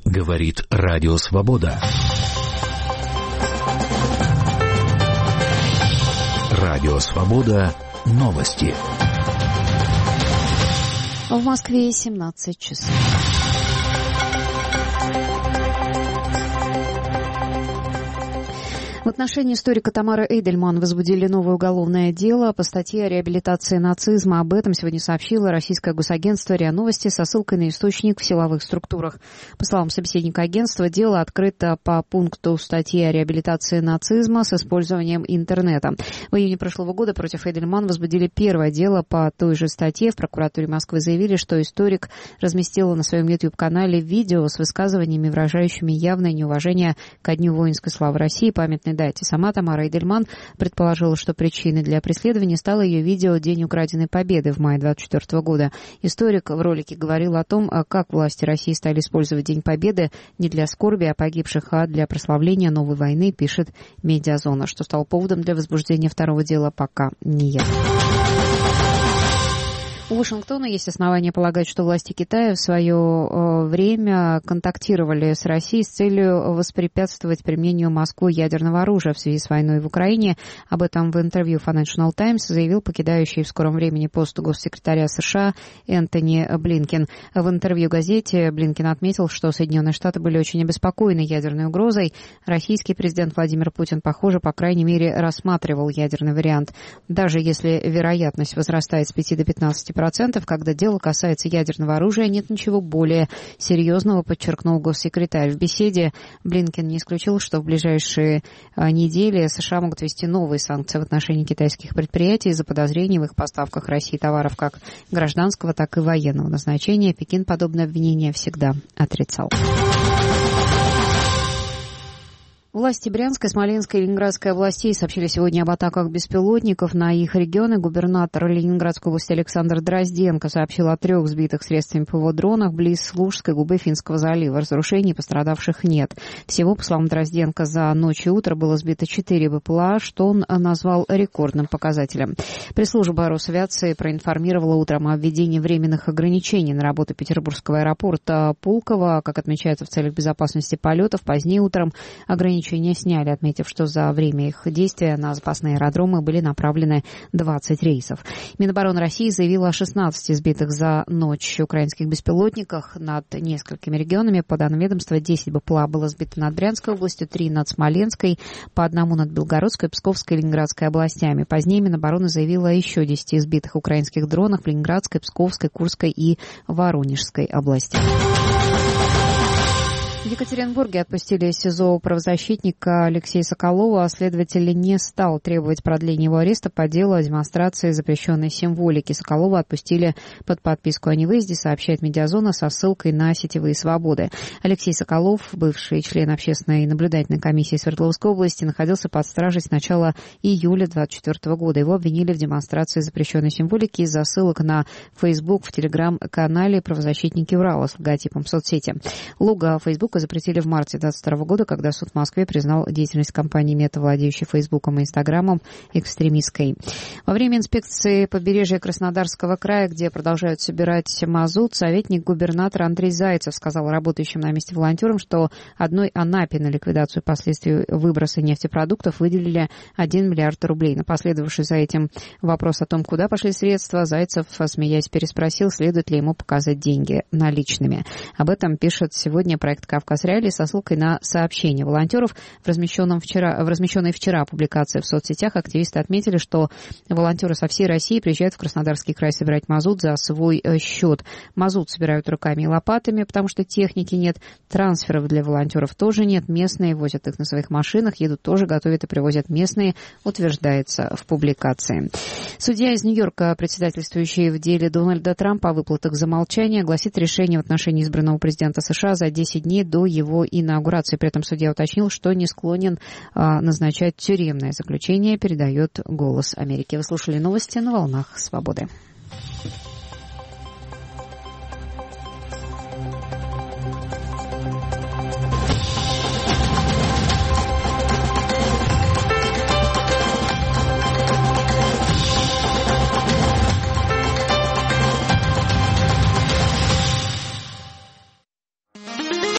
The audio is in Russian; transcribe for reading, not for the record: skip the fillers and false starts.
Говорит Радио Свобода. Радио Свобода. Новости. В Москве 17 часов. В отношении историка Тамары Эйдельман возбудили новое уголовное дело по статье о реабилитации нацизма. Об этом сегодня сообщило российское госагентство РИА Новости со ссылкой на источник в силовых структурах. По словам собеседника агентства, дело открыто по пункту статьи о реабилитации нацизма с использованием интернета. В июне прошлого года против Эйдельман возбудили первое дело по той же статье. В прокуратуре Москвы заявили, что историк разместил на своем YouTube-канале видео с высказываниями, выражающими явное неуважение ко Дню воинской славы России, памятной дате. Сама Тамара Эйдельман предположила, что причиной для преследования стало ее видео «День украденной победы» в мае 2024 года. Историк в ролике говорил о том, как власти России стали использовать День Победы не для скорби о погибших, а для прославления новой войны, пишет Медиазона. Что стало поводом для возбуждения второго дела, пока не ясно. У Вашингтона есть основания полагать, что власти Китая в свое время контактировали с Россией с целью воспрепятствовать применению Москвой ядерного оружия в связи с войной в Украине. Об этом в интервью Financial Times заявил покидающий в скором времени пост госсекретаря США Энтони Блинкен. В интервью газете Блинкен отметил, что Соединенные Штаты были очень обеспокоены ядерной угрозой. Российский президент Владимир Путин, похоже, по крайней мере, рассматривал ядерный вариант. Даже если вероятность возрастает с 5 до 15%, когда дело касается ядерного оружия, нет ничего более серьезного, подчеркнул госсекретарь. В беседе Блинкен не исключил, что в ближайшие недели США могут ввести новые санкции в отношении китайских предприятий из-за подозрений в их поставках России товаров как гражданского, так и военного назначения. Пекин подобное обвинение всегда отрицал. Власти Брянской, Смоленской и Ленинградской областей сообщили сегодня об атаках беспилотников на их регионы. Губернатор Ленинградской области Александр Дрозденко сообщил о 3 сбитых средствами ПВО дронах близ Служской губы Финского залива. Разрушений, пострадавших нет. Всего, по словам Дрозденко, за ночь и утро было сбито 4 БПЛА, что он назвал рекордным показателем. Пресс-служба Росавиации проинформировала утром о введении временных ограничений на работу Петербургского аэропорта Пулково. Как отмечается, в целях безопасности полетов, позднее утром ограничения сняли, отметив, что за время их действия на запасные аэродромы были направлены 20 рейсов. Минобороны России заявила о 16 сбитых за ночь украинских беспилотниках над несколькими регионами. По данным ведомства, 10 БПЛА было сбито над Брянской областью, 3 над Смоленской, по одному над Белгородской, Псковской и Ленинградской областями. Позднее Минобороны заявила о еще 10 сбитых украинских дронах в Ленинградской, Псковской, Курской и Воронежской областях. В Екатеринбурге отпустили из СИЗО правозащитника Алексея Соколова. Следователь не стал требовать продления его ареста по делу о демонстрации запрещенной символики. Соколова отпустили под подписку о невыезде, сообщает Медиазона со ссылкой на сетевые свободы. Алексей Соколов, бывший член общественной наблюдательной комиссии Свердловской области, находился под стражей с начала июля 2024 года. Его обвинили в демонстрации запрещенной символики из-за ссылок на Facebook в телеграм-канале «Правозащитники Урала» с логотипом соцсети. Лого Фейсбука запретили в марте 2022 года, когда суд в Москве признал деятельность компании Мета, владеющей Фейсбуком и Инстаграмом, экстремистской. Во время инспекции побережья Краснодарского края, где продолжают собирать мазут, советник губернатора Андрей Зайцев сказал работающим на месте волонтерам, что одной Анапе на ликвидацию последствий выброса нефтепродуктов выделили 1 миллиард рублей. На последовавший за этим вопрос о том, куда пошли средства, Зайцев, смеясь, переспросил, следует ли ему показать деньги наличными. Об этом пишет сегодня проект «Кавказ Реалии» со ссылкой на сообщение волонтеров. В размещенной вчера публикации в соцсетях активисты отметили, что волонтеры со всей России приезжают в Краснодарский край собирать мазут за свой счет. Мазут собирают руками и лопатами, потому что техники нет. Трансферов для волонтеров тоже нет. Местные возят их на своих машинах, едут тоже, готовят и привозят местные, утверждается в публикации. Судья из Нью-Йорка, председательствующий в деле Дональда Трампа о выплатах за молчание, гласит решение в отношении избранного президента США за 10 дней до его инаугурации. При этом судья уточнил, что не склонен назначать тюремное заключение, передает «Голос Америки». Вы слушали новости на волнах Свободы.